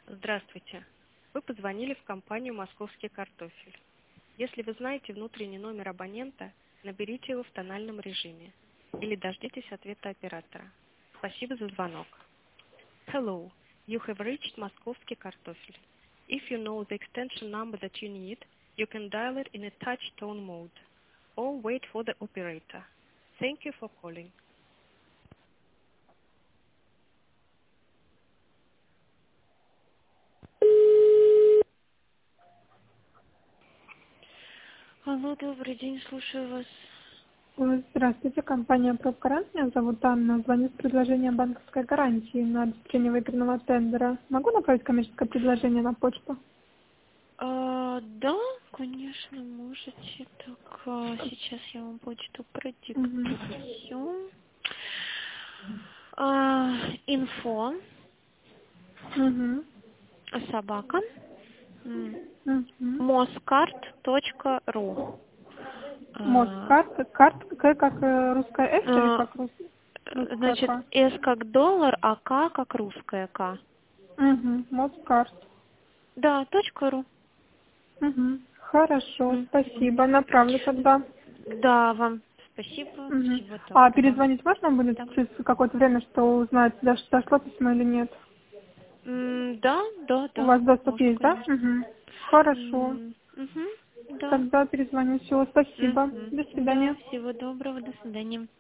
Здравствуйте. Вы позвонили в компанию «Московский картофель». Если вы знаете внутренний номер абонента, наберите его в тональном режиме или дождитесь ответа оператора. Спасибо за звонок. Hello, you have reached Московский картофель. If you know the extension number that you need, you can dial it in a touch tone mode or wait for the operator. Thank you for calling. Алло, добрый день, слушаю вас. Здравствуйте, компания «Пробгарант». Меня зовут Анна. Звоню с предложением банковской гарантии на обеспечение выигранного тендера. Могу направить коммерческое предложение на почту? Да, конечно, можете. Так, сейчас я вам почту Мгм. продиктую. Инфо, Угу. собака, Угу. moskart.ru. Москарт. Карт как русская «С» или как русская Значит, «К»? С как доллар, а К как русская К. Угу. Москарт. Да, .ру. Угу. Хорошо, Мгм. спасибо. Направлю тогда. Да, вам спасибо. Угу. Всего А доброго. перезвонить можно будет Да. через какое-то время, что узнать, дошло письмо или нет? Да, У вас доступ можно, есть, да? конечно. Угу. Хорошо. Да. Тогда перезвоню. Все, спасибо. До Да, свидания. всего доброго, до свидания.